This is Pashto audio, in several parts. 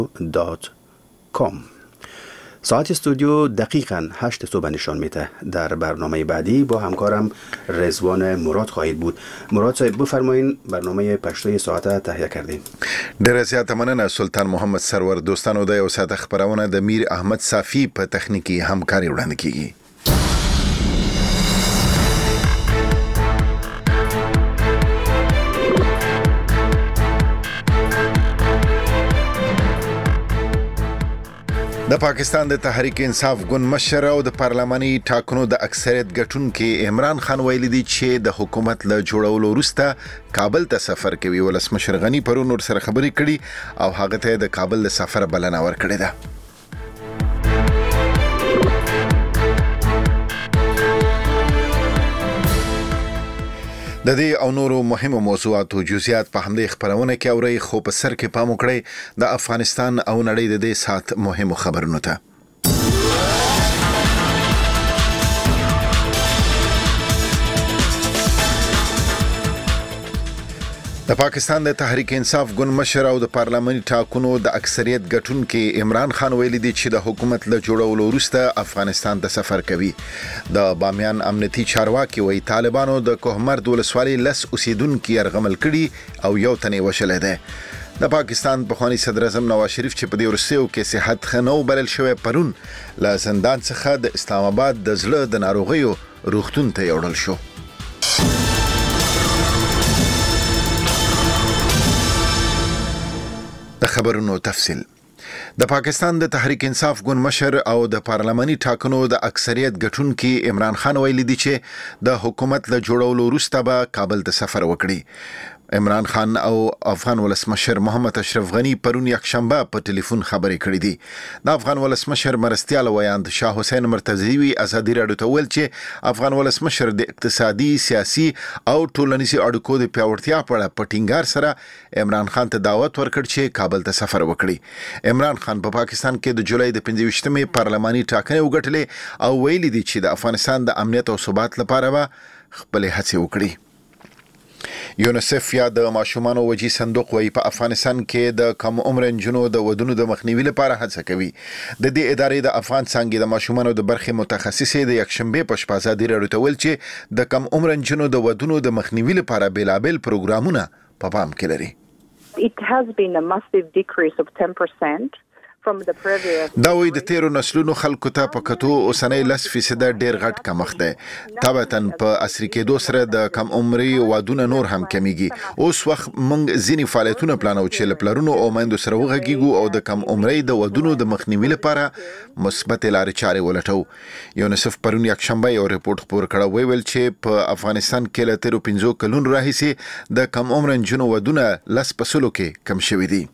www.radiomaria.com. ساعت استودیو دقیقاً 8 صبح نشان میده. در برنامه بعدی با همکارم رضوان مراد خواهید بود. مراد صاحب بفرمایین، برنامه پښتو ساعت تهیه کردیم. ډیره زیاته مننه سلطان محمد سرور. دوستانو د یو ساعت خبرونه د میر احمد صافی په تخنیکی همکاري وړاندې کیږي. د پاکستان د تحریک انصاف ګوند مشر او د پارلماني ټاکنو د اکثریت ګټونکي عمران خان ویلي دی چې د حکومت له جوړولو وروسته کابل ته سفر کوي. ولسمشر غنی پرون ور سره خبرې کړي او هغه ته د کابل د سفر بلنه ورکړې ده. د دې او نورو مهمو موضوعاتو جزئیات په همدې خبرونه کې اوري، خو په سر کې پام وکړئ د افغانستان او نړۍ د دې سات مهمو خبرونو ته. د پاکستان د تحریک انصاف ګوند مشر او د پارلماني ټاکنو د اکثریت ګټونکي عمران خان ویلي دی چې د حکومت له جوړولو وروسته افغانستان ته سفر کوي. د بامیان امنیتي چارواکي وایي طالبانو د کوهمرد ولسوالۍ لس اوسیدونکي یرغمل کړي او یو تن یې وشلی دی. د پاکستان پخوانی صدر اعظم نواز شریف چې په دې وروستیو کې صحت ښه نه و بلل شوی، پرون له زندان څخه د اسلام آباد د زړه د ناروغیو روغتون ته یوړل شو. د خبرونو تفصیل. د پاکستان د تحریک انصاف ګوند مشر او د پارلماني ټاکنو د اکثریت ګټونکي عمران خان ویلي دی چې د حکومت له جوړولو وروسته به کابل ته سفر وکړي. عمران خان او افغان ولسمشر محمد اشرف غنی پرون یکشنبه په ټلیفون خبرې کړې دي. د افغان ولسمشر مرستیال ویاند شاه حسین مرتضوی ازادي راډیو ته ویل چې افغان ولسمشر د اقتصادي، سیاسي او ټولنیزي اړیکو د پیاوړتیا په اړه په ټینګار سره عمران خان ته دعوت ورکړ چې کابل ته سفر وکړي. عمران خان په پاکستان کې د جولای د 25مې پارلماني ټاکنې وګټلې او ویلي دي چې د افغانستان د امنیت او ثبات لپاره به خپل هڅې وکړي. یونیسف یا د ماشومانو وجی صندوق وایي په افغانستان کې د کم عمر نجونو د ودونو د مخنیوي لپاره هڅه کوي. د دې ادارې د افغان څانګې د ماشومانو د برخې متخصصې د یکشنبه په شپه ازادي راډیو ته ویل چې د کم عمر نجونو د ودونو د مخنیوي لپاره بیلابل پروګرامونه په پام کې لري. It has been a massive decrease of 10%. دا وی د تیرو نسلونو خلکو ته په کتو اوسنۍ 10% ډیر غټ کمښت دی. تابعتن په عصري کېدو سره د کم عمري وادونه نور هم کمیږي. اوس وخت موږ ځینې فعالیتونه پلانو چې لپلرونو او مندو سره وغږیږو او د کم عمري د ودونو د مخنیوي لپاره مثبت لارې چارې ولټو. یونیسف پرون یکشنبه یو ریپورت خپور کړ ویل چې په افغانستان کې له تیرو 15 کلونو راهیسې د کم عمر نجونو ودونه 10% کې کم شوي دي.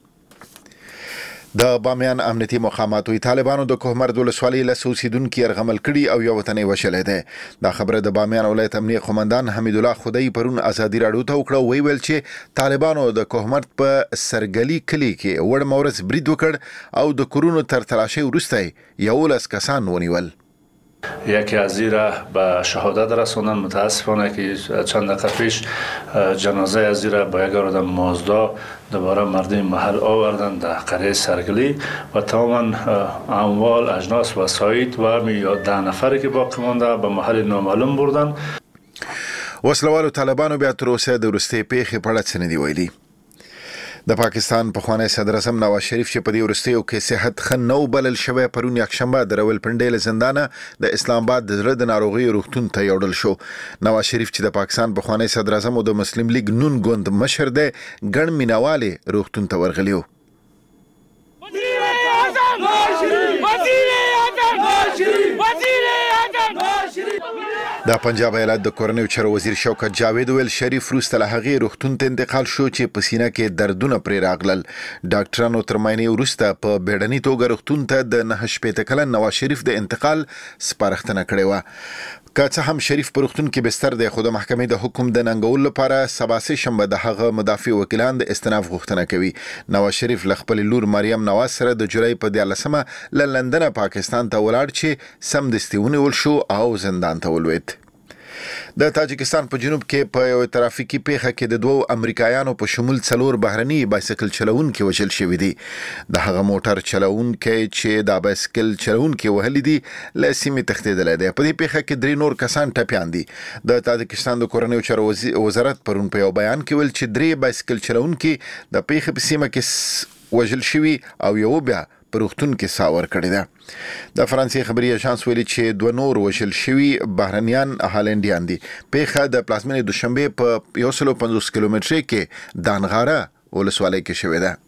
د بامیان امنیتي مقاماتو طالبانو د کوهمرد ولسوالۍ له اوسیدونکو یرغمل کړي او یو وطن یې وشلی دی. دا خبره د بامیان ولایت امنیه قومندان حمید الله خدای پرون ازادي راډیو ته وکړه. ویل چې طالبانو د کوهمرد په سرګلی کلی کې وړ مورز برید وکړ او د کورونو تر تلاشي وروسته 11 کسان ونیول. یکی از زیر به شهادت رساندن. متاسفانه که چند دقیقه پیش جنازه از زیر با یک آدم مازدا دوباره مردم محل آوردن در قریه سرگلی و تماما اموال، اجناس، وسایط و 10 نفری که باقی مانده به محل نامعلوم بردن. وسلوالو طالبانو بیا تر اوسه د وروستۍ پیښې په اړه څه نه دي ویلي. د پاکستان پخوانی صدر اعظم نواز شریف چې په دې وروستیو کې صحت ښه نه و بلل شوی، پرون یکشنبه د راولپنډۍ له زندانه د اسلام آباد د زړه د ناروغیو روغتون ته یوړل شو. نواز شریف چې د پاکستان پخوانی صدر اعظم او د مسلم لیگ نون ګوند مشر دی، ګڼ مینوالې روغتون ته ورغلي وو. د پنجاب ایالت د کورنۍ چارو وزیر شوکت جاوید ویل شریف وروسته له هغې روغتون ته انتقال شو چې په سینه کې دردونه پرې راغلل. ډاکټرانو تر معاینې وروسته په بیړني توګه روغتون ته د 9 کلن نواز شریف د انتقال سپارښتنه کړې وه. که څه هم شریف په روغتون کې بستر دی، خو د محکمې د حکم د ننګولو لپاره سبا سه شنبه د هغه مدافع وکیلان د استئناف غوښتنه کوي. نواز شریف له خپل لور مریم نواز سره د جولای په 14مه له لندن پاکستان ته ولاړ چې سمدستي ونیول شو او زندان ته ولوېد. د تاجکستان په جنوب کې په یو ترافیکي پیښه کې د دوو امریکایانو په شمول 4 بهرني بایسکل چلوونکي وژل شوي دي. د هغه موټر چلوونکي چې د بایسکل چلوونکي وهلي دي له سیمې تښتېدلی دی. په دې پیښه کې 3 نور کسان ټپیان دي. د تاجکستان د کورنیو چارو وزارت پرون په یو بیان کې ویل چې 3 بایسکل چلوونکي د پیښې په سیمه کې وژل شوي او یو بیا په روغتون کې ساور کړی ده. د فرانسې خبري اژانس ویلي چې 2 نور وژل شوي بهرنیان هالندیان دي. پیښه د پلازمینې دوشنبه په 150 کیلومتري کې دانغاره ولسوالۍ کې شوې ده.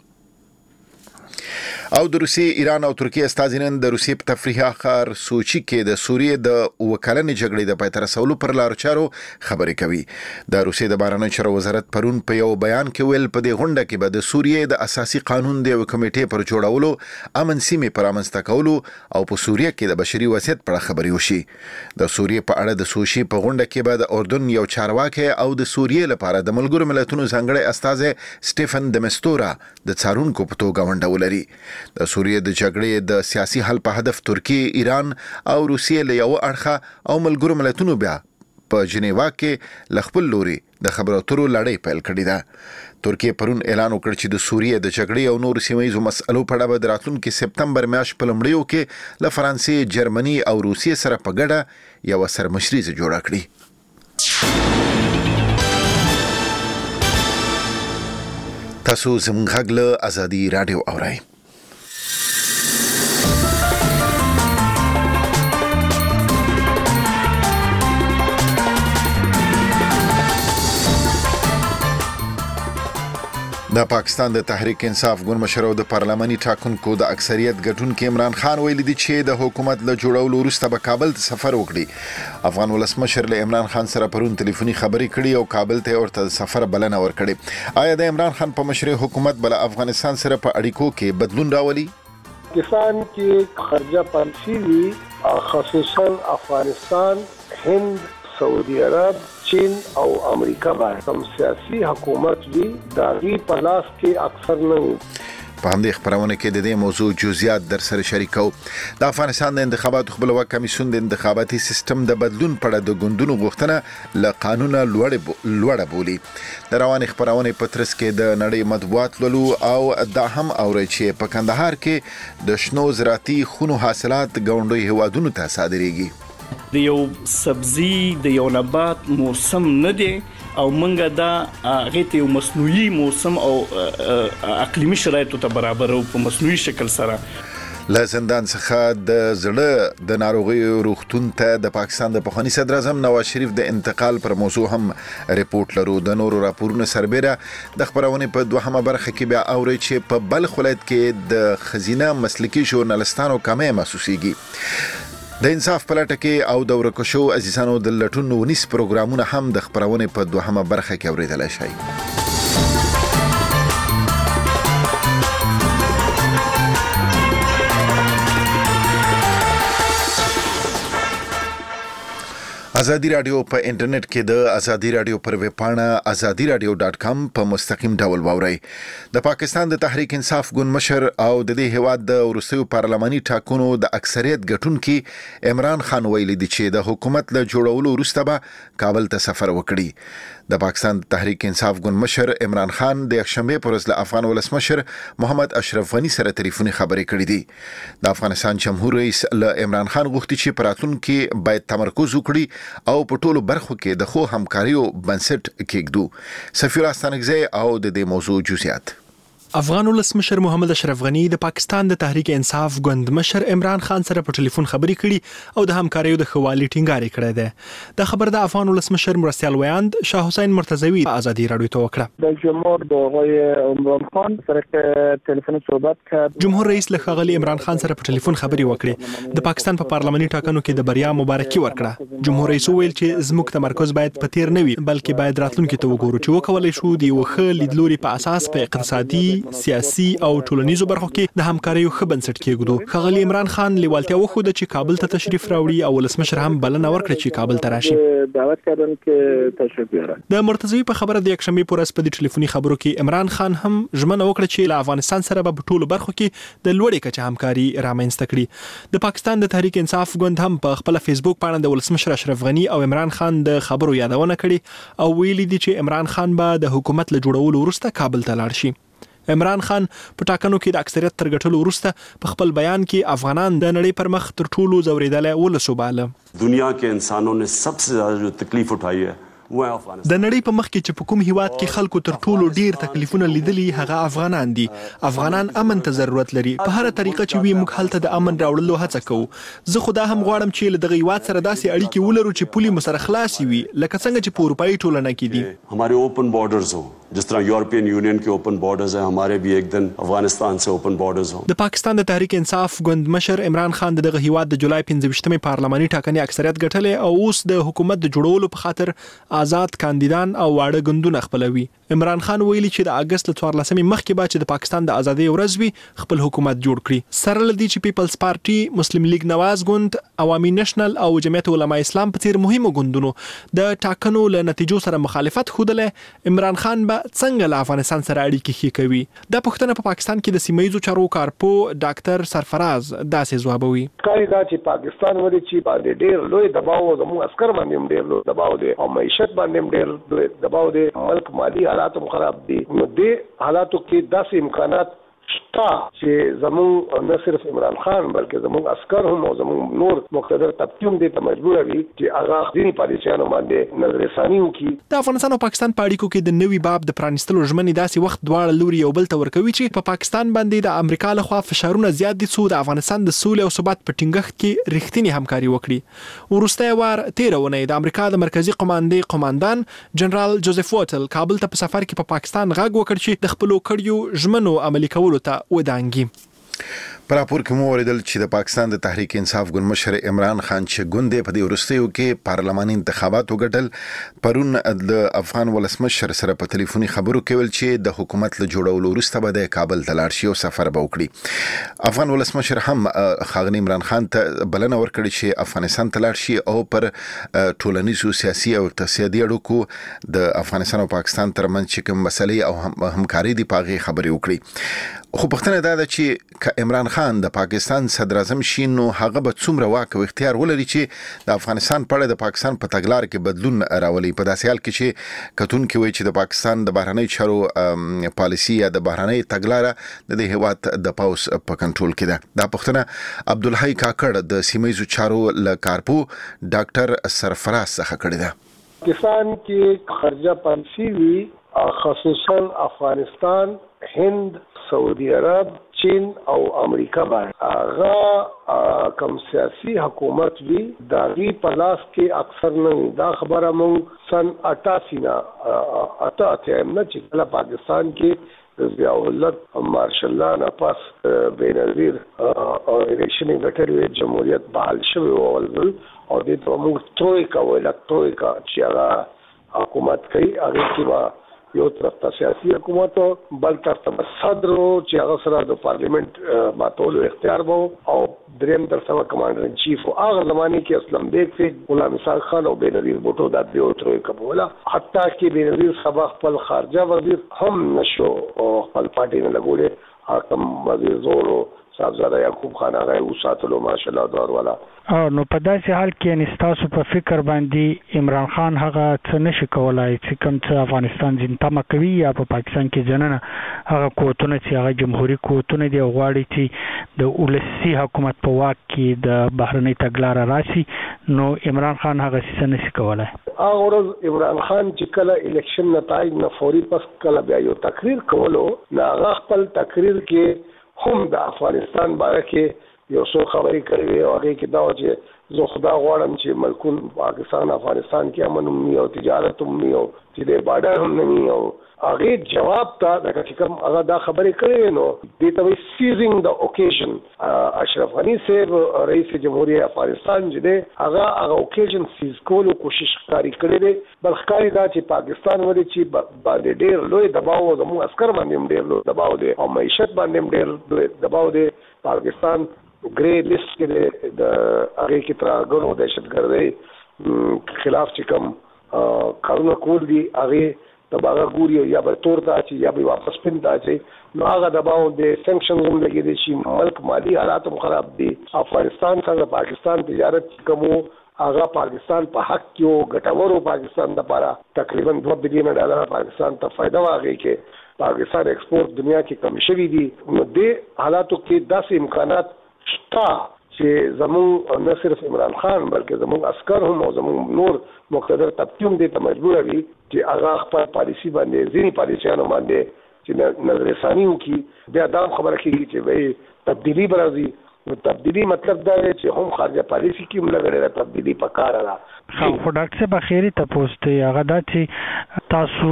او د روسیې، ایران او ترکیه استازینان د روسیې په تفریحي ښار سوچي کې د سوریې د وکالنې جګړې د پای ته رسولو پر لارو چارو خبرې کوي. د روسیې د بهرنیو چارو وزارت پرون په یو بیان کې ویل په دې غونډه کې به د سوریې د اساسي قانون د یو کمیټې پر جوړولو، امن سیمې پر رامنځته کولو او په سوریه کې د بشري وضعیت په اړه خبرې وشي. د سوریې په اړه د سوچي په غونډه کې به د اردن یو چارواکي او د سوریې لپاره د ملګرو ملتونو ځانګړی استازی سټيفن دمستورا د څارونکو په توګه ونډه ولري. د سوریې د جګړې د سیاسي حل په هدف ترکیه، ایران او روسیې له یو اړخه او ملګرو ملتونو بیا په جنیوا کې ل خپل لوري د خبرو اترو لړۍ پیل کړې ده. ترکیه پرون اعلان وکړ چې د سوریې د جګړې او نور سیمه‌یزو مسألو په اړه د راتلونکي سپتمبر میاشت په لومړیو کې له فرانسې، جرمني او روسیې سره په ګډه یو سرمشریزه جوړه کړي. تاسو زموږ غږ له ازادي رادیو اورئ. د پاکستان د تحریک انصاف ګوند مشر او د پارلماني ټاکنکو د اکثریت ګټونکي عمران خان ویلي دی چې د حکومت له جوړولو وروسته به کابل ته سفر وکړي. افغان ولسمشر له عمران خان سره پرون ټلیفوني خبرې کړې او کابل ته ورته سفر بلنه ورکړې. آیا د عمران خان په مشرۍ حکومت بل افغانستان سره په اړیکو کې بدلون راولي؟ پاکستان کې خارجه پالیسي وی خصوصا افغانستان، هند، سعودي عرب، چین او امریکا باندې کوم سیاسي حکومت وی داغي په لاس کې اکثر نه وي. په همدې خبرونه کې د دې موضوع جزئیات در سره شریکو. د افغانستان د انتخاباتو خپلواک کمیسیون د انتخاباتي سیستم د بدلون په اړه د ګوندونو غوښتنه له قانونه لوړه بولي. د روانې خبرونه په ترڅ کې د نړۍ مطبوعات لولو او دا هم اوري چې په کندهار کې د شنو زراعتي خونو حاصلات ګاونډي هوادونو ته صادرېږي. د یو سبزی د یو نبات موسم نه دی او منګه دا غته یو مصنوعي موسم او اقلیمي شرایطو ته برابر او په مصنوعي شکل سره. له زندان څخه د زړه د ناروغي روغتون ته د پاکستان د پخوانی صدر اعظم نواز شریف د انتقال پر موضوع هم ریپورت لرو. د نورو راپورونو سربېره د خبرونه په دوهمه برخه کې بیا اوري چې په بلخ ولایت کې د خزینه مسلکي ژورنالستانو کمې محسوسيږي. د انصاف پلاټه کې او د ورکشو عزیزانو د لټون ونیس پروګرامونه هم د خبرونه په دوهمه برخه کې اوریدل شي. ازادي رادیو په انټرنیټ کې د ازادي رادیو پر ویب پاڼه azadiradio.com په مستقیم ډول واورئ. د پاکستان د تحریک انصاف ګوند مشر او د دې هیواد د وروستیو پارلماني ټاکنو د اکثریت ګټونکي عمران خان ویلي دی چې د حکومت له جوړولو وروسته به کابل ته سفر وکړي. د پاکستان تحریک انصاف ګوند مشر عمران خان د یکشنبه پر ورځ له افغان ولسمشر محمد اشرف غنی سره ټلیفوني خبرې کړې دي. د افغانستان جمهور رئیس له عمران خان غوښتي چې په راتلونکي باید تمرکز وکړي او په ټولو برخو کې د خو همکاریو بنسټ کېږدو. سفیر استانګزی او د دې موضوع جزئیات. افغان ولسمشر محمد اشرف غنی د پاکستان د تحریک انصاف ګوند مشر عمران خان سره په ټلیفون خبرې کړي او د همکاریو د خوالي ټینګاري کړې ده. د خبر د افغان ولسمشر مرستیال ویاند شاه حسین مرتضوی ازادي رادیو ته وکړه. د جمهور د آقای عمران خان سره تلیفوني صحبت کړ. جمهور رئیس له ښاغلي عمران خان سره په ټلیفون خبرې وکړې. د پاکستان په پارلماني ټاکنو کې د بریا مبارکي ورکړه. جمهور رئیس ویل چې زموږ تمرکز باید په تیر نه وي بلکې باید راتلونکي ته وګورو چې وکولای شو د یو ښه لیدلوري په اساس په اقتصادي، سیاسي او ټولنیزو برخو کې د همکاریو ښه بنسټ کېږدو. ښاغلي عمران خان لیوالتیا وښوده چې کابل ته تشریف راوړي او ولسمشر هم بلنه ورکړه چې کابل ته راشي. دعوت کردن که تشریف بیارن. د مرتضوی په خبره د یکشنبه پر ورځ په ټلیفوني خبرو کې عمران خان هم ژمنه وکړه چې له افغانستان سره به په ټولو برخو کې د لوړې کچې همکاري رامنځته کړي. د پاکستان د تحریک انصاف ګوند هم په خپل فیسبوک باندې د ولسمشر اشرف غنی او عمران خان د خبرو یادونه کړې او ویلي دي چې عمران خان به د حکومت له جوړولو وروسته کابل ته لاړ شي. عمران خان په ټاکنو کې د اکثریت تر ګټلو وروسته په خپل بیان کې افغانان د نړۍ پر مخ تر ټولو ځورېدلې ولس وباله. دنیا کې انسانوں نے سب سے زیادہ جو تکلیف اٹھائی ہے د نړۍ په مخ کې چې په کوم هیواد کې خلکو تر ټولو ډیر تکلیفونه لیدلي هغه افغانان دي. افغانان امن ته ضرورت لري. په هر طریقه چې وي موږ هلته د امن راوړلو هڅه کوو. زه خدا هم غواړم چې له دغه هیواد سره داسې اړیکې ولرو چې پولي مو سره خلاص وي لکه څنګه چې په اروپאי ټولنه کې دي. हमारे open borders हो जिस तरह यूरोपियन यूनियन के ओपन बॉर्डर्स हैं हमारे भी एक दिन अफगानिस्तान से ओपन बॉर्डर्स हो. د پاکستان د تحریک انصاف ګوند مشر عمران خان دغه هیواد د جولای 15مې پارلماني ټاکنې اکثریت ګټلې او اوس د حکومت د جوړولو په خاطر آزاد کاندیدان او واړه ګوندونه خپلوي. عمران خان ویلي چې د اگست له 14 مخکې به چې د پاکستان د ازادۍ ورځ وي خپل حکومت جوړ کړي. سره لدی چې پیپلز پارټي، مسلم لیگ نواز ګوند، عوامي نېشنل او جمعیت علماء اسلام په څیر مهمو ګوندونو د ټاکنو له نتیجو سره مخالفت خوده، عمران خان به څنګه له افغانستان سره اړیکې ښې کوي؟ دا پوښتنه په پاکستان کې د سیمه‌ییزو چارو کارپو ډاکټر سرفراز داسې ځوابوي. کاری دا چې پاکستان ولې چې باندې ډېر لوی دباو زموږ عسكر باندې ډېر لوی دباو دی او معیشت باندې ډېر دباو دی، ملک مالی حالات هم خراب دي. نو دې حالاتو کې داسې امکانات شته چې زموږ نه صرف عمران خان بلکې زموږ عسكر هم او زموږ نور مقتدر طبقه هم دې ته مجبور وي چې هغه ځینې پالیسیانو باندې نظرثاني وکړي. د افغانستان او پاکستان په اړیکو کې د نوي باب د پرانیستلو ژمنې داسې وخت دواړه لوري یو بل ته ورکوي چې په پاکستان باندې د امریکا لخوا فشارونه زیات دي څو د افغانستان د سولې او ثبات په ټینګښت کې رښتینی همکاري وکړي. وروسته وار 13 ونې د امریکا د مرکزی قماندان جنرال جوزف وټل کابل ته په سفر کې په پاکستان غږ وکړ چې د خپلو کړیو ژمنو عملي کولو ته ودانګي. په راپور کې مو اوریدل چې د پاکستان د تحریک انصاف ګوند مشر عمران خان چې ګوند په دې وروستیو کې پارلماني انتخابات وګټل، پرون د افغان ولسمشر سره په ټلیفوني خبرو کې ویل چې د حکومت له جوړولو وروسته به د کابل ته لاړ شي او سفر به وکړي. افغان ولسمشر هم ښاغلي عمران خان ته بلنه ورکړي چې افغانستان ته لاړ شي او پر ټولنیزو، سیاسي او اقتصادي اړیکو د افغانستان او پاکستان ترمنځ چې کوم مسلې او همکاري دي په هغې خبرې وکړي. خو پوښتنه دا ده چې که عمران خان د پاکستان صدر اعظم شي نو هغه به څومره واک او اختیار ولري چې د افغانستان په اړه د پاکستان په تګلار کې بدلون راولي، په داسې حال کې چې کتونکي وایي چې د پاکستان د بهرنۍ چارو پالیسي یا د بهرنۍ تګلار د دې هیواد د پاوس په کنټرول کې ده. دا پوښتنه عبدالحی کاکړ د سیمه‌ییزو چارو له کارپو ډاکټر سرفراز څخه کړې ده. پاکستان کې خارجه پالیسي وی خصوصا افغانستان، هند، سعودي عرب، چین او امریکا باندې هغه کوم سیاسي حکومت وی داغي په لاس کې اکثر نه دا خبره مونږ سن 88 نه چې کله پاکستان کې ضیاء الحق مارشل الله نه پاس بېنظیر او الیکشن غټر جمهوریت بحال شوی او د موږ ترویکا چې هغه حکومت کوي هغه کې یو طرف ته سیاسي حکومت بل طرف ته صدر چې هغه سره د پارلیمنت ماتولو اختیار وو او دریم طرف ته کمانډر ان چیف هغه زمانه کې اسلام بیگ فی غلام اسحاق خان او بېنظیر بوټو د دیو تروي کوله، حتی کې بېنظیر صبا خپل خارجه وزیر هم نشو او خپل پارټي نه لګولې، حاکم وزیر زورو صاحبزاده یعقوب خان هغه وساتلو ماشاءالله دور والا. نو په داسې حال کې نستاسو په فکر باندې عمران خان هغه څه نشي کولای چې کوم څه افغانستان ځینتمه کوي یا په پاکستان کې جننه هغه قوتونه چې هغه جمهوریت قوتونه دی غواړي چې د ولسی حکومت په واک کې د بهرنۍ تګلار راشي، نو عمران خان هغه څه نشي کولای. هغه ورځ عمران خان چې کله الیکشن نتایج نه فوري پس کله بیا یو تقریر کولو، نه هغه خپل تقریر کې هم د افغانستان باره کې یو څو خبرې کوي او هغه کې دا چې زه خدا غواړم چې ملکون پاکستان افغانستان کې امن هم او تجارت هم او چې د بارډر هم نه او هغه جواب ته د کوم هغه دا خبرې کړې نو د ته سیزینګ د اوکیژن اشرف غنی صاحب رئیس جمهوریت افغانستان چې هغه اوکیژن سیز کولو کوشش کاری کړې ده بل ښکاري دا چې پاکستان ولې چې باندې ډېر لوی دباو زموږ عسكر باندې ډېر لوی دباو دی او معیشت باندې ډېر لوی دباو دی پاکستان ګری لیست کې د هغه کې ترګونو دهشتګردۍ خلاف چې کوم قانون کول دي هغه دباغه ګوري یا به تور ته چې یا به واپس پیندا چې نو هغه دباو د سانکشن هم لګي دي چې ملک مالی حالات هم خراب دي افغانستان څنګه پاکستان تجارت کومو هغه پاکستان په حق کې ګټورو پاکستان لپاره تقریبا $2 بلین پاکستان ته فائدہ واغی کې پاکستان ایکسپورت دنیا کې کم شوی دي نو د حالاتو کې داسې امکانات شته چې زموږ نه صرف عمران خان بلکې زموږ عسكر هم او زموږ نور مقتدر طبقه هم دې ته مجبور دي چې هغه خپل پالیسی باندې ځینې پالیسیانو باندې چې نظر ثاني وکړي بیا دا خبره کېږي چې وایي تبدیلی به راځي نو تبدیلی مطلب دا دی چې هم خارجه پالیسی کې هم لګړې تبدیلی پکاره ده خو ډاکټر صاحب اخیری تاسو ته هغه دا چې تاسو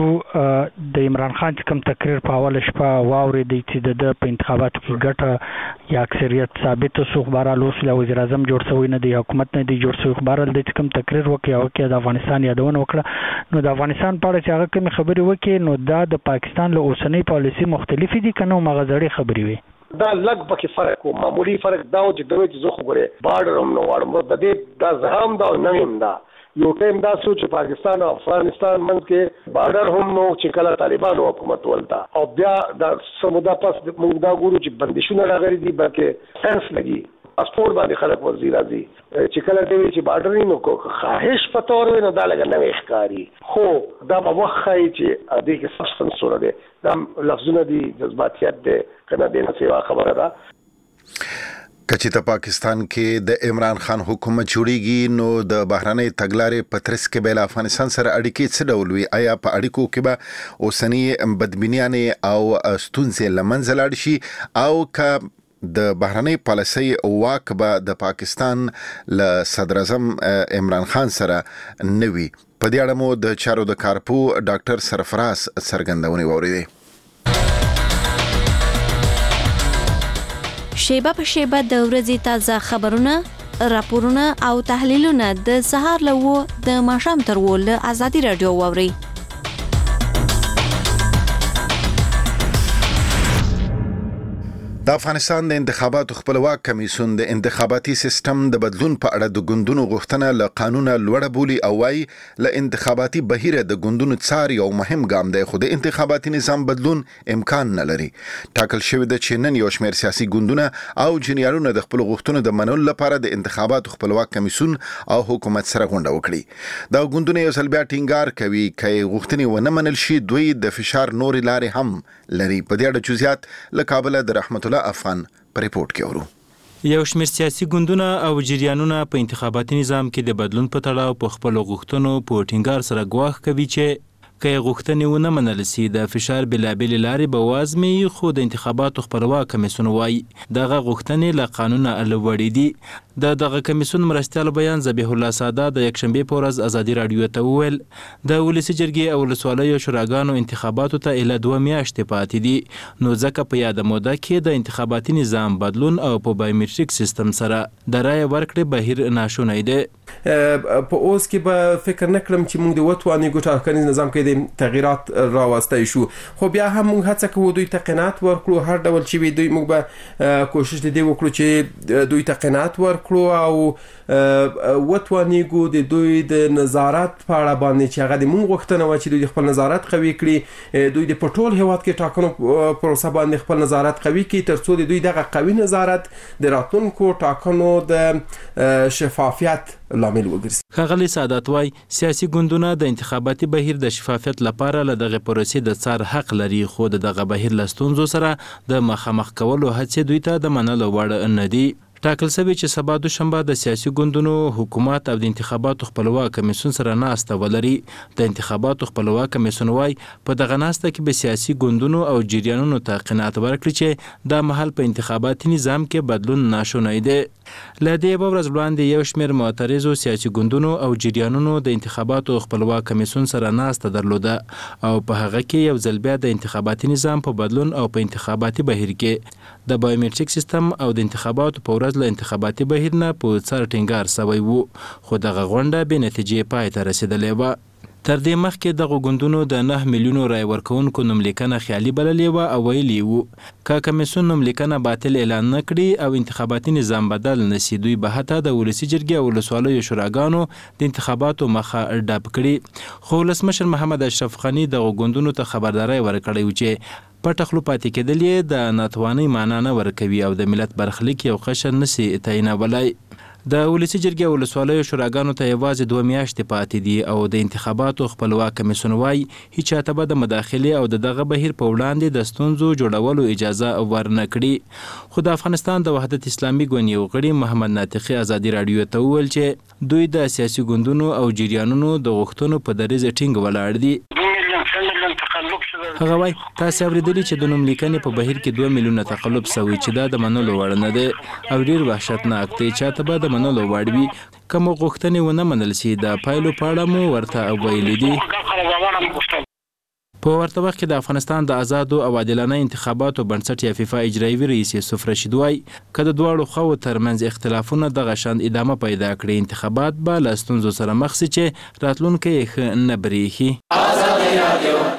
د عمران خان چې کوم تقریر په اول شپه واورېدئ چې د په انتخاباتو کې ګټه یا اکثریت ثابت شو خبره لوسله وزیر اعظم جوړ شوی نه دی حکومت نه دی جوړ شوی خبره د کوم تقریر وکړي او کې د افغانستان یادونه وکړه نو د افغانستان په اړه چې هغه کوم خبرې وکړي نو دا د پاکستان له اوسنۍ پالیسي مختلفې دي کنه مغزړې خبرې وي دا لږ پکې فرق او معمولی فرق دا و چې دوی چې زه خو غره بارډر هم نو واړم د دې دا زهم دا نه هم دا یو ټیم دا سوچ پاکستان او افغانستان منځ کې بارډر هم نو چې کله طالبانو حکومت ولتا او بیا دا سمودا پس موږ دا ګورو چې بندیشونه راغلي دي بلکې سنس لګي پاسپورت باندې خلک ورزي راځي چې کله دوی چې بارډر نه کو خواهش پتور نو دا لګ نه ښکاری خو دا په وخت چې دې کې سبستنس سره دي دا لفظونه دي جذباتيات دي کنه دې نه سیوا خبره ده کچې ته پاکستان کې د عمران خان حکومت جوړیږي نو د بهرنۍ تګلارې پترس کې بل افغانستان سره اړیکې څه ډول وي آیا په اړیکو کې به اوسنی بدبینیانې او ستونزې لمنځه لاړ شي او که د بهرنۍ پالیسۍ واک به د پاکستان له صدر اعظم عمران خان سره نوي په دې اړه مو د چارو د کارپو ډاکټر سرفراز څرګندونې واورېدې شیبه په شیبه د ورځې تازه خبرونه راپورونه او تحلیلونه د سهار له د ماښام تر له ازادي رادیو واوري د افغانستان د انتخاباتو خپلواک کمیسیون د انتخاباتي سیستم د بدلون په اړه د ګوندونو غوښتنه له قانونه لوړه بولي او وايي له انتخاباتي بهیر د ګوندونو څار یو مهم ګام دی خو د انتخاباتي نظام بدلون امکان نه لري ټاکل شوی د چینن یو شمېر سیاسي ګوندونه او جنیالونه د خپل غوښتنو د منلو لپاره د انتخاباتو خپلواک کمیسیون او حکومت سره غونډه وکړي دا ګوندونه یو ځل بیا ټینګار کوي چې غوښتنې ونه منل شي دوی د فشار نوري لارې هم لري په دې اړه جزئیات له کابل د رحمت الله افغان پر ریپورت کې اورو یو شمېر سیاسي ګوندونه او جریانونه په انتخاباتي نظام کې د بدلون په تړاو په خپل غوښتنو په ټینګار سره ګواښ کوي چې که غوښتنې ونه منل سي د فشار بلابلې لارې به وازمي خو د انتخاباتو خپلواک کمیسیون وایي دغه غوښتنې له قانونه لوړې دي دغه کمیسیون مرستیال بیان ذبیح الله ساده د یکشنبې په ورځ ازادي رادیو ته وویل د ولسي جرګې او ولسوالیو شوراګانو انتخاباتو ته اله 2 میاشتې پاتې دي نو ځکه په یاده موده کې د انتخاباتي نظام بدلون او په بایومټریک سیستم سره د رایې ورکړې بهیر ناشونی دی په اوس کې به فکر نکړم چې موږ د وټوانې ټاکنیز نظام کې د تغیرات راوستای شو خو بیا هم موږ هڅه کوو دوی ته قناعت ورکړو هر ډول چې دوی موږ به کوشش دې وکړو چې دوی ته قناعت ورکړو او وټوانې د دوی د نظارت په اړه باندې چې هغه د موږ غوښتنه و چې دوی خپل نظارت قوي کړي دوی د پټول هیواد کې ټاکنو پروسه باندې خپل نظارت قوي کړي ترڅو دوی دغه قوي نظارت د راتلونکو ټاکنو د شفافیت لامل وګرځي ښاغلی سعادت وای سیاسي ګوندونه د انتخاباتي بهیر د شفافیت لپاره له دغه پروسې د څار حق لري خو دغه بهیر له ستونزو سره د مخامخ کولو هڅې دوی ته د منلو وړ نه دي ټاکل شوی چې سبا دوشنبه د سیاسي ګوندونو حکومت او د انتخاباتو خپلواک کمیسیون سره ناسته ولري د انتخاباتو خپلواک کمیسیون وای په دغه ناسته کې به سیاسي ګوندونو او جریانونو ته قناعت ورکړي چې د محل په انتخاباتي نظام کې بدلون ناشونی دی لدې ورځ وړاندې یو شمېر معترضو سیاسي ګوندونو او جریانونو د انتخاباتو خپلواک کمیسیون سره ناسته درلوده او په هغه کې یو ځل بیا د انتخاباتي نظام په بدلون او په انتخاباتي بهیر کې د بایومټریک سیستم او د انتخاباتو په ورځ له انتخاباتي بهیر نه په سر ټینګار شوی وو، خو دغه غونډه بې نتیجې پای ته رسېدلې وه. تر دې مخکې دغه ګوندونو د 9 میلیونو رای ورکوونکو نوملیکنه خیالي بللې وه او ویلي وو که کمیسیون نوملیکنه باطل اعلان نه کړي او انتخاباتي نظام بدل نه سي، دوی به حتی د ولسي جرګې او ولسوالیو شوراګانو د انتخاباتو مخه ډب کړي. خو ولسمشر محمد اشرف غني دغه ګوندونو ته خبرداری ورکړی و چې پټ خوله پاتې کېدل یې د ناتوانۍ معنا نه ورکوي او د ملت برخلیک یو قشر نسي تعیینولی. د ولسي جرګې او ولسوالیو شوراګانو ته یوازې 2 میاشتې پاتې دي او د انتخاباتو خپلواک کمیسیون وایي هیچ چاته به د مداخلې او دغه بهیر په وړاندې د ستونزو جوړولو اجازه ورنه کړي. خو د افغانستان د وحدت اسلامي ګوند یو غړي محمد ناطقي ازادي راډیو ته وویل چې دوی د سیاسي ګوندونو او جریانونو د غوښتنو په دریځ ټینګ ولاړ دي. هغه وایي تاسو اوریدلی چې د نوملیکنې په بهیر کې 2 میلیونه تقلب شوی چې دا د منلو وړ نه دی او ډیر وحشتناک دی. چاته به د منلو وړ وي که مو غوښتنې ونه منل شي د پایلو په اړه مو ورته ویلي دي. په ورته وخت کې د افغانستان د آزادو او عادلانه انتخاباتو بنسټ یا فیفا اجرایوي رئیس یوسف رشید وایي که د دواړو خواو ترمنځ اختلافونه دغه شان ادامه پیدا کړي انتخابات به له ستونزو سره مخ شي چې راتلونکی یې ښه نه برېښي.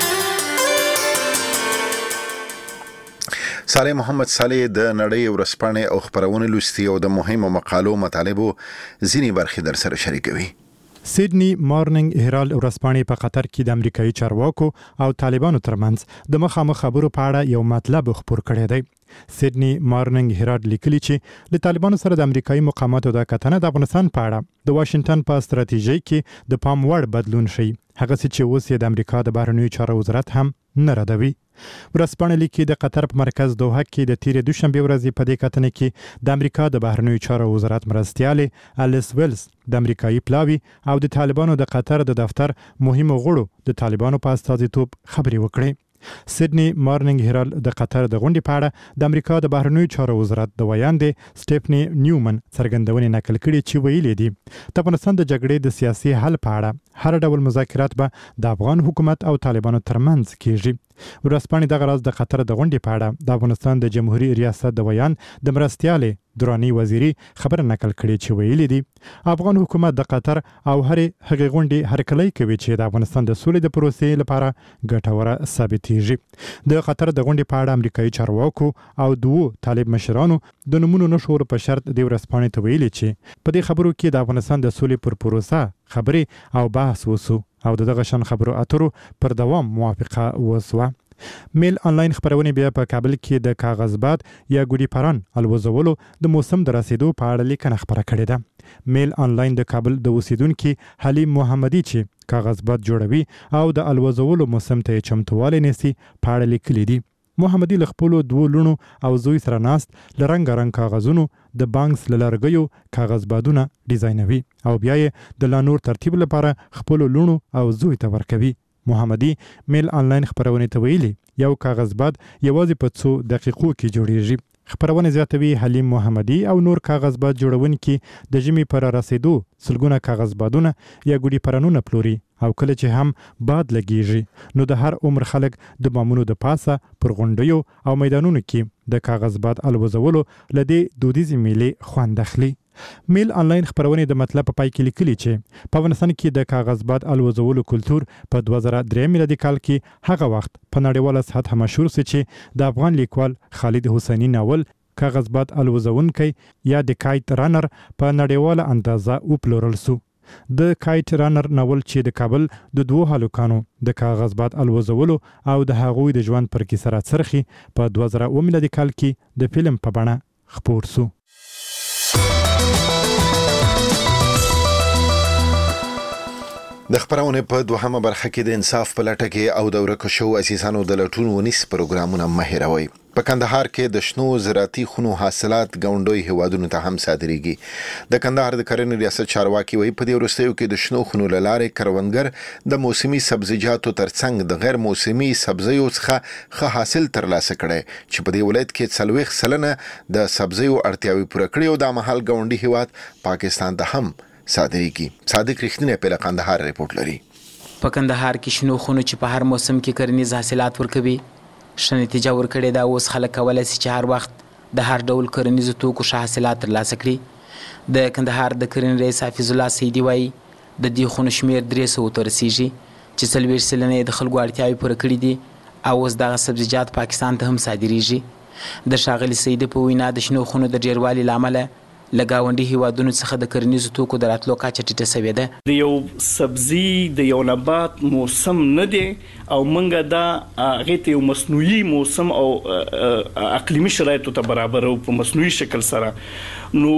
صالح محمد صالح د نړۍ ورځپاڼې او خبرونه لوستي او د مهمو مقالو مطالبو ځینې برخې در سره شریکوي. سیدنی مارننګ هرالد ورځپاڼې په قطر کې د امریکایي چارواکو او طالبانو ترمنځ د مخامخ خبرو په اړه یو مطلب خپور کړی دی. سیدنی مارننګ هرالد لیکلي چې د طالبانو سره د امریکایي مقاماتو د کتنه د افغانستان په اړه د واشنگټن په ستراتیژي کې د پام وړ بدلون شي، هغه چې اوس یې د امریکا د بهرنیو چارو وزارت هم نه ردوي. ورځپاڼه لیکي د قطر په مرکز دوحه کې د تیرې دوشنبه ورځې په دې کتنه کې د امریکا د بهرنیو چارو وزارت مرستیالې الیس ویلز د امریکایي پلاوي او د طالبانو د قطر د دفتر مهمو غړو د طالبانو په استازیتوب خبرې وکړې. سیدنی مارننګ هرالد د قطر د غونډې په اړه د امریکا د بهرنیو چارو وزارت د ویاندې سټیفنی نیومن څرګندونې نقل کړي چې ویلي دي د افغانستان د جګړې د سیاسي حل په اړه هر ډول مذاکرات به د افغان حکومت او طالبانو ترمنځ کیږي. ورځپاڼې دغه راز د قطر د غونډې په اړه د افغانستان د جمهوریت ریاست د ویان د مرستیالې درانی وزیری خبر نقل کړي چې ویلي دي افغان حکومت د قطر او هغې غونډې هرکلی کوي چې د افغانستان د سولې د پروسې لپاره ګټوره ثابتېږي. د قطر د غونډې په اړه امریکایي چارواکو او 2 طالب مشرانو د نومونو نشور په شرط د ورځپاڼې ته ویلي چې په دې خبرو کې د افغانستان د سولې پر پروسه خبرې او بحث وسو او دغه شان خبرو اترو پر دوام موافقه وسوه. میل آنلاین خبرونه بیا په کابل کې د کاغذباد یا ګوډي پران الوزولو د موسم د رسیدو په اړه لیکنه خبره کړې ده. میل آنلاین د کابل د اوسیدونکو حلیم محمدي چې کاغذباد جوړوي او د الوزولو موسم ته چمتوالی نیسي په اړه لیکلي دي. محمدي له خپلو 2 لونو او زوی سره ناست لرنګ کاغذونو د بانکس لرګیو کاغذبادونه ډیزاینوي او بیا یې د لا نور ترتیب لپاره خپلو لونو او زوی ته ورکوي. محمدي میل آنلاین خبرونه ته ویلي یو کاغذباد یوازې په 2 دقیقو کې جوړیږي. خبرونه زیاتوي حلیم محمدي او نور کاغذباد جوړونکي د ژمي پر رسیدو سلګونه کاغذبادونه یا ګوډي پرانونه پلوري او کله چې هم باد لګیږي نو د هر عمر خلک د بامونو د پاسه پر غونډیو او میدانونو کې د کاغذباد الوزولو لدی دودیزي میلې خوند اخلي. میل آنلاین خبرونه د مطلب په پای کې لیکلي چې په افغانستان کې د کاغذباد الوزولو کلتور په 2003 میلادي کال کې هغه وخت په نړیواله سطح مشهور شو چې د افغان لیکوال خالد حسیني ناول کاغذباد الوزونکی یا د کایت رانر په نړیواله اندازه وپلورل شو. د کایت رانر ناول چې د کابل د 2 هلکانو د کاغذباد الوزولو او د هغوی د ژوند پر کیسه راڅرخي په 2000 میلادي کال کې د فلم په بڼه خپور شو. د خبرونه په دوهمه برخه کې د انصاف په لټه کې او د ورکو شو اساسانو د لټون ونیس پروګرامونه مهیروي. په کندهار کې د شنو زراعتي خونو حاصلات ګاونډي هوادونو ته هم صادريږي. د کندهار د کرنې ریاست چارواکي وایي په دې وروستیو کې د شنو خونو لارې کروندګر د موسمي سبزیجاتو ترڅنګ د غیر موسمي سبزیو څخه ښه حاصل ترلاسه کړي چې په دې ولایت کې 40% د سبزیو اړتیاوي پوره کړي او د محل ګاونډي هواد پاکستان ته هم صادريږي. صادق رښتینی په کندهار ریپورت لري. په کندهار کې شنو خونو چې په هر موسم کې کرنیز حاصلات ورکوي ښه نتیجه ورکړې ده. اوس خلک کولی شي چې هر وخت د هر ډول کرنیزو توکو ښه حاصلات ترلاسه کړي. د کندهار د کرنې رئیس حافظ الله سیدي وایي د دې خونو شمېر 300 ته رسیږي چې 40 سلنه د خلکو اړتیاوې پوره کړي دي او اوس دغه سبزیجات پاکستان ته هم صادریږي. د ښاغلي سیدي په وینا د شنو خونو د ډیروالي له امله له ګاونډي هیوادونو څخه د کرنیزو توکو د راتلو کچه ټیټه شوې ده. د یو سبزي د یو نبات موسم نه دی او موږ دا هغې ته یو مصنوعي موسم او اقلیمي شرایطو ته برابرو په مصنوعي شکل سره. نو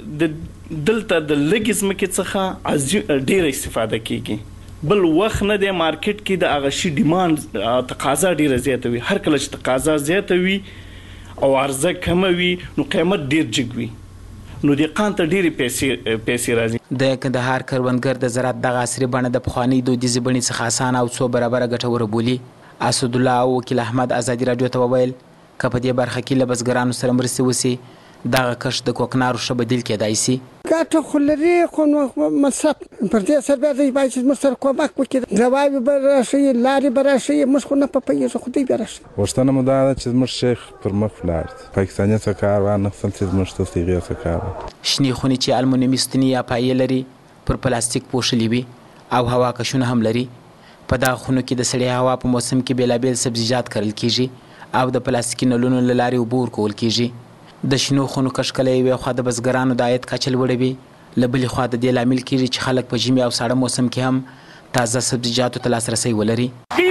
دلته د لږې ځمکې څخه ډېره استفاده کیږي. بل وخت نه دی مارکیټ کې د هغه شي ډیماند تقاضا ډېره زیاته وي. هر کله چې تقاضا زیاته وي او عرضه کمه وي نو قیمت ډېر جګ وي. نو د قان ته ډېری پیسې راځي. د کندهار کروندګر د زراعت د عصري بڼه د پخواني دودیزې بڼې څخه اسانه او څو برابره ګټوره بولي. اسد الله او وکیل احمد ازادي رادیو ته وویل که په دې برخه کې له بزګرانو سره مرستې وسي دغه کښت د کوکنارو ښه بدیل کېدای شي. ګټه خو لري خو مصرف پر دې سره بیا دوی باید چې موږ سره کومک وکړي. دواوې به راشي لارې به راشي موږ خو نه پوهېږو خو دوی به راشي. غوښتنه مو دا ده چې زموږ شیخ پر مخ ولاړ پاکستاني څه کار وانخیستل چې زموږ ته صیغې څه کار. شنې خونې چې المونیمي ستنې یا پایې لري پر پلاستیک پوښلي وي او هوا کشونه هم لري. په دغه خونو کې د سړې هوا په موسم کې بېلابېل سبزیجات کرل کیږي او د پلاستیکي نلونو له لارې اوبه ورکول کیږي. د شنو خونو کښت کله یوې خوا د بزګرانو د عاید کچه لوړوي له بلې خوا د دې لامل کیږي چې خلک په ژمي او ساړه موسم کې هم تازه سبزیجاتو ته لاسرسی ولري.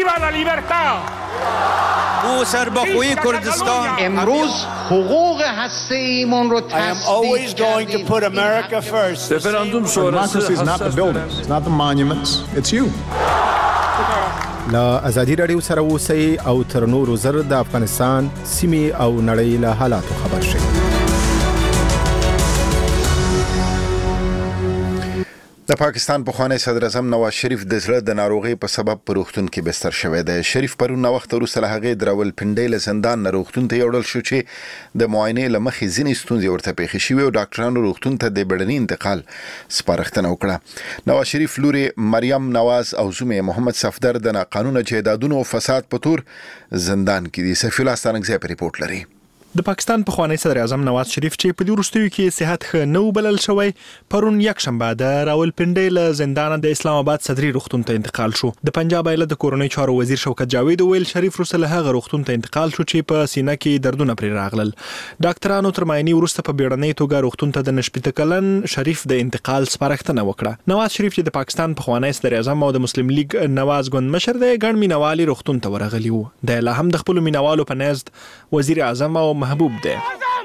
او سربخوی کردستان امروز حقوق هسته‌ایمون رو تصدیق کردیم. رفراندوم Democracy is not the buildings, it's not the monuments, it's you. لا ازادي رادیو سره اوسئ او تر نورو زر د افغانستان سیمې او نړۍ له حالاتو خبر شئ. د پاکستان پخوانی صدر اعظم نواز شریف د زړه د ناروغۍ په سبب په روغتون کې بستر شوی دی. شریف پرون وخت وروسته له هغې د راولپنډۍ له زندان نه روغتون ته یوړل شو چې د معاینې له مخې ځینې ستونزې ورته پیښې شوې او ډاکټرانو روغتون ته د بیړني انتقال سپارښتنه وکړه. نواز شریف لوري مریم نواز او زوم محمد صفدر د ناقانونه جایدادونو او فساد په تور زندان کې دي. سفیر الله ستانکزی په ریپورت لري. د پاکستان پخوانی صدر اعظم نواز شریف چې په دې وروستیو کې صحت ښه نه وبلل شوی پرون یکشنبه د راولپنډۍ له زندانه د اسلام آباد صدري روغتون ته انتقال شو. د پنجاب ایالت د کورنۍ چارو وزیر شوکت جاوید ویل شریف وروسته له هغه روغتون ته انتقال شو چې په سینه کې دردونه پرې راغلل. ډاکټرانو تر معاینې وروسته په بیړنۍ توګه روغتون ته د 19 کلن شریف د انتقال سپارښتنه وکړه. نواز شریف چې د پاکستان پخوانی صدر اعظم او د مسلم لیگ نواز ګوند مشر دی ګڼ مینوالي روغتون ته ورغلي وو. د لا هم د خپل مینوالو په نزد وزیر اعظم او محبوب دی.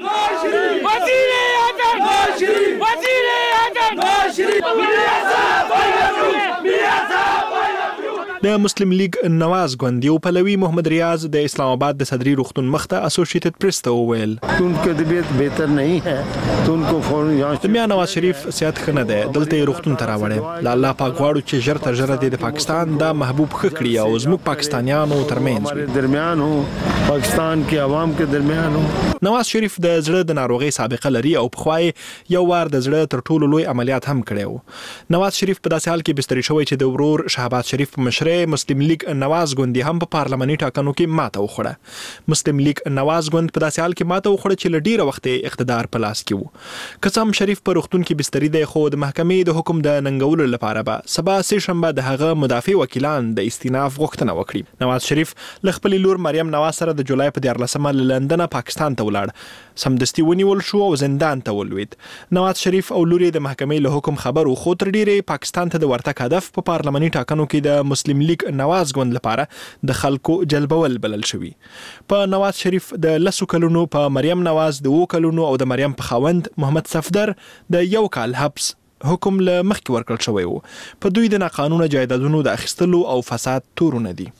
د مسلم لیگ نواز ګوند یو پلوي محمد ریاض د اسلام آباد د صدري روغتون مخته اسوسییټډ پریس ته وویل उनकी तबीयत बेहतर नहीं है तो उनको फौरन जांच. د نواز شریف صحت ښه نه دی دلته روغتون ته راوړی. لا الله پاک غواړو چې ژر تر ژره د پاکستان دا محبوب ښه کړي او زموږ پاکستانیانو ترمنځ درمیان هو پاکستان کې عوام کې درمیان هو. نواز شریف د زړه د ناروغۍ سابقه لري او په خوای یو وار د زړه تر ټولو لوی عملیات هم کړی و. نواز شریف په داسې حال کې بستري شوی چې د ورور شهباز شریف په مشرۍ مسلم لیگ نواز ګوند هم په پارلماني ټاکنو کې ماته وخوړه. مسلم لیگ نواز ګوند په داسې حال کې ماته وخوړه چې له ډیره وخت اقتدار په لاس کې و. قسم شریف په روغتون کې بستري دی خو د محکمې د حکم د ننګولو لپاره به سبا سه شنبه د هغه مدافع وکیلان د استیناف غوښتنه وکړي. نواز شریف له خپل لور مریم نواز سره د جولای په 14 له لندن پاکستان ته ولاړ. سمدستي ونیول شو او زندان ته ولوید. نواز شریف او لوري د محکمې له حکم خبر خو تر ډیره پاکستان ته د ورتګ هدف په پارلماني ټاکنو کې د مسلم لیگ نواز ګوند لپاره د خلکو جلبول بلل شوی. په نواز شریف د 10 کلونو په مریم نواز د 2 کلونو او د مریم په خاوند محمد صفدر د 1 کال حبس حکم له مخکې ورکړل شوی و. په دوی د ناقانونه جایدادونو د اخیستلو او فساد تورونه دي.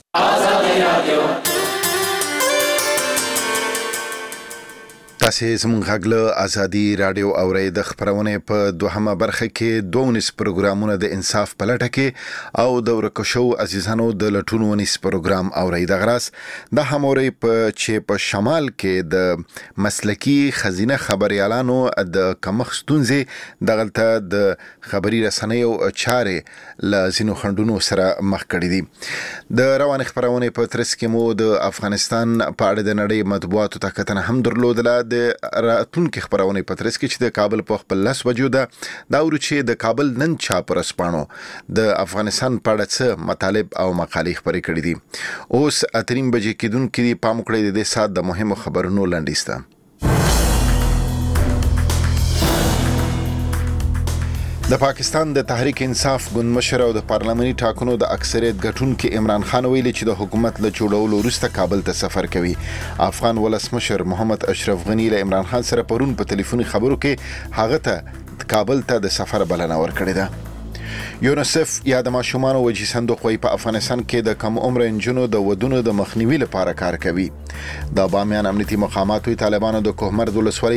تاسو زموږ غږ له ازادي رادیو اورئ. د خبرونه په دوهمه برخه کې 12 پروګرامونه د انصاف په لټه کې او د ورکشو عزیزانو د لټونو ونیس پروګرام اورئ. د غراس د هموري چې په شمال کې د مسلکی خزینه خبريالانو د کمخستونځي د غلطه د خبري رسنیو چارې ل زینو خندونو سره مخ کړي دي. د روان خبرونه په ترڅ کې مو د افغانستان په اړه د نړۍ مطبوعاتو ته کتنه هم درلودله. د راتلونکو خبرونه په ترڅ کې چې د کابل په خپل لاس وجوده دا ورو چې د کابل نن چاپ رسپانو د افغانستان په اړه څه مطالب او مقالې خبرې کړې دي. اوس اتریم بجې کېدونکې پام کړئ د سات د مهمو خبرونو لنډیسته. د پاکستان د تحریک انصاف ګوند مشر او د پارلماني ټاکنو د اکثریت ګټونکو عمران خان ویلي چې د حکومت له جوړولو وروسته کابل ته سفر کوي. افغان ولسمشر محمد اشرف غنی له عمران خان سره پرون په ټلیفوني خبرو کې هغه ته کابل ته د سفر بلنه ورکړې ده. یونیسف یا د ماشومان وجې صندوق وی په افغانستان کې د کم عمر انجونو د ودونو د مخنیوي لپاره کار کوي. د بامیان امنیتي مقاماتو طالبانو د کوهمرد ولسوالۍ